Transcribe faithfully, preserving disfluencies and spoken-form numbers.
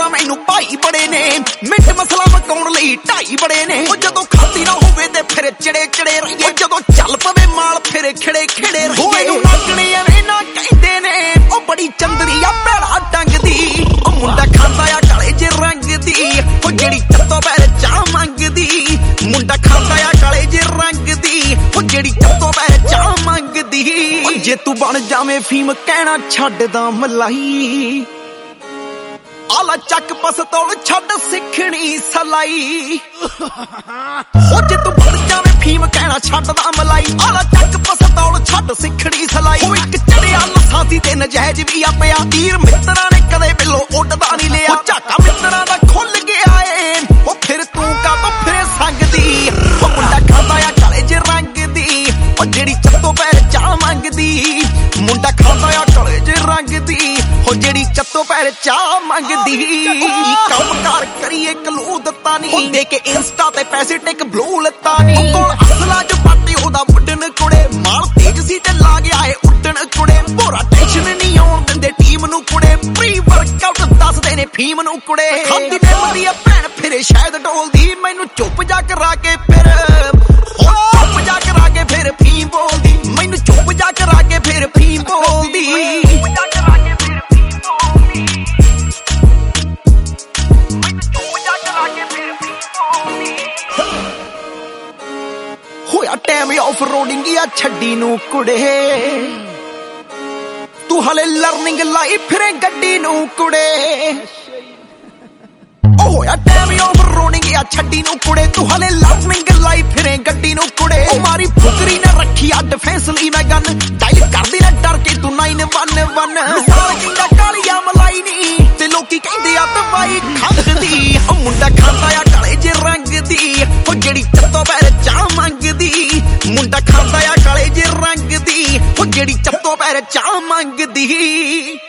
मैनू भाई बड़े ने मिंट मसला मकाउण लई ढाई बड़े ने जदों खादी ना होवे ते फिर चिड़े चिड़े रहिए जदों चल पवे माल फिर खिड़े खिड़े रहिए नागणे एवें ना कहंदे ने ओ बड़ी चंदरी आ भैड़ा डंग दी ओ मुंडा खांदा आ काले जे रंग दी ओ जेड़ी चत्तो पैर चाह मंगदी मुंडा खांदा आ काले जे रंग दी ओ जेड़ी चत्तो पैर चाह मंगदी जे तू बन जावे फीम कहना छड्डदा मलाई आला चक पसतौल छड्ड सिखणी सलाई ओ जे तू बन जावे फीम कहना छड्डदा मलाई आला चक पसतौल छड्ड सिखणी सलाई ओ इक चढ़िया लसासी ते नजायज भी आ पिया तीर मित्तरां ने कदे बिलो उडदा नहीं लिया झाका मित्तरां दा खुल गया ए ओ फिर तू कातों फिरे संगदी ओ मुंडा खांदा आ काले जे रंग दी ओ जेड़ी चत्तो पैर चाह मंगदी मुंडा खांदा आ काले जे रंग दी ओ जेड़ी चत्तो पैर चाह मंगदी काम कार करिए कलू दत्ता नहीं दे के इंस्टा ते पैसे टिक ब्लू लत्ता नहीं कोल असला जो पाटी ओदा वुडन कुड़े माल तेज सी ते ला गया है उड्डन कुड़े भोरा टेंशन नहीं आउण दिंदे टीम नू कुड़े प्री वर्कआउट दसदे ने फीम नू कुड़े खांदी ने वधिया भैन फिरे शायद डोलदी मैनू चुप जा करा के फिर ओ चुप जा करा के फिर फीम बोलदी मैनू चुप जा करा के फिर फीम बोलदी होया टाइम ऑफ रोडिंग या छड्डी नू कुड़े तू हले लर्निंग लाई फिरे गड्डी नू कुड़े ओ होया टाइम ऑफ रोडिंग या छड्डी नू कुड़े तू हले लर्निंग लाई फिरे गड्डी नू कुड़े ओ मारी फुकरी ने रखी आ डिफेंस ली मैं गन डायल करदी ना डर के तू नाइन वन वन मिसाल किंदा कालिया मलाई नी ते लोकी कहंदे आ दवाई खंगदी ओ मुंडा खांदा आ काले जे रंग दी ओ जेड़ी चत्तो पैर चाह मंगदी मुंडा खांदा आ काले जे रंग दी ओ जेड़ी चत्तो पैर चाह मंगदी।